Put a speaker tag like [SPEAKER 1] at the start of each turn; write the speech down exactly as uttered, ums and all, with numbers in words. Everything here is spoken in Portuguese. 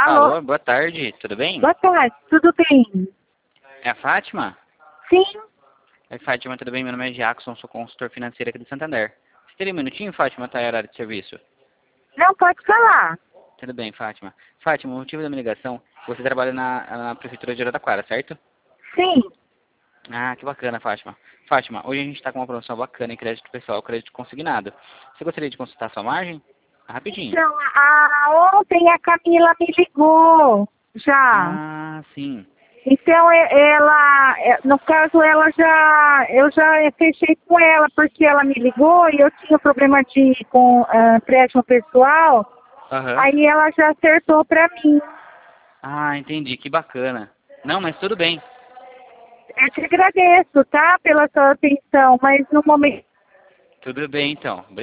[SPEAKER 1] Alô?
[SPEAKER 2] Alô, boa tarde, tudo bem?
[SPEAKER 1] Boa tarde, tudo bem?
[SPEAKER 2] É a Fátima?
[SPEAKER 1] Sim,
[SPEAKER 2] Oi, Fátima, tudo bem? Meu nome é Jackson, sou consultor financeiro aqui do Santander. Você teria um minutinho, Fátima, tá em horário de serviço?
[SPEAKER 1] não pode falar.
[SPEAKER 2] Tudo bem, Fátima. Fátima, o motivo da minha ligação, você trabalha na, na Prefeitura de Araraquara, certo?
[SPEAKER 1] Sim,
[SPEAKER 2] Ah, que bacana, Fátima. Fátima, hoje a gente está com uma promoção bacana em crédito pessoal, crédito consignado. Você gostaria de consultar sua margem? Rapidinho.
[SPEAKER 1] então, a, ontem a Camila me ligou já.
[SPEAKER 2] Ah, sim.
[SPEAKER 1] Então, é- ela, é, no caso, ela já, eu já fechei com ela, porque ela me ligou e eu tinha problema de com ah, empréstimo pessoal,
[SPEAKER 2] Aham.
[SPEAKER 1] aí ela já acertou para mim.
[SPEAKER 2] Ah, entendi, que bacana. Não, mas tudo bem.
[SPEAKER 1] Eu te agradeço, tá, pela sua atenção, mas no momento
[SPEAKER 2] Tudo bem, então.